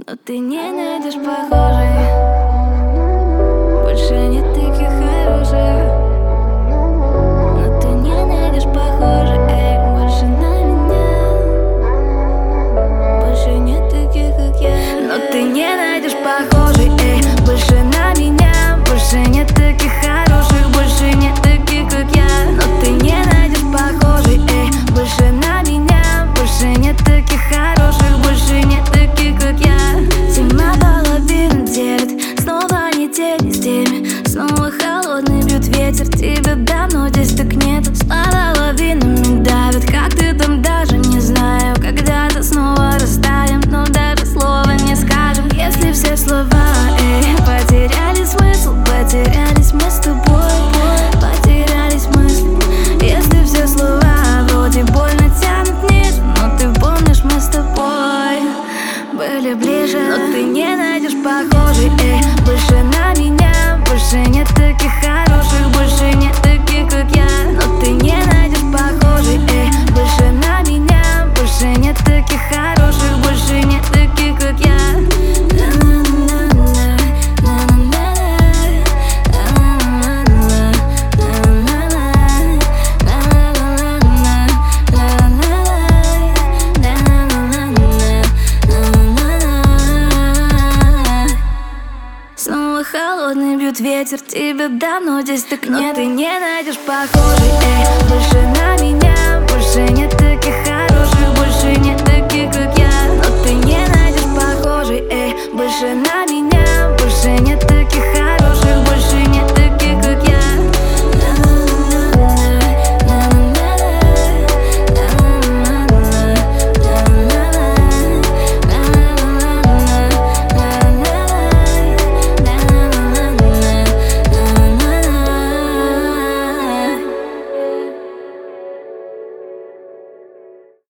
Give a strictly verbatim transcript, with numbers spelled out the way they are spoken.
Но ты не найдешь похожей. Больше нет таких хороших. Но ты не найдешь похожей, эй, больше на меня. Больше нет таких, как я. Но ты не найдешь похожей, эй, больше на меня. Больше нет таких хороших, больше нет таких, как я. Но ты не найдешь похожей, эй, больше на меня. Больше нет таких хороших, больше нет таких, как я. Зима половину делит, снова не те, не с теми. Снова холодный бьет ветер, тебя давно здесь так нет. Слова лавинами давят, как ты там, даже не знаю. Когда-то снова растаем, но даже слова не скажем. Если все слова, эй, потеряли смысл, потерялись мы с тобой, потерялись мысли. Если все слова вроде больно тянут вниз, но ты помнишь, мы с тобой были ближе. Но ты не найдешь похожей, эй, больше на меня. Больше нет таких хороших, больше нет таких, как я. Но ты не найдешь похожей, эй, больше на меня. Больше нет таких хороших, больше нет таких, как я. Снова холодный бьет ветер, тебя давно здесь так нет. Но ты не найдешь похожей, эй, больше на меня. Больше нет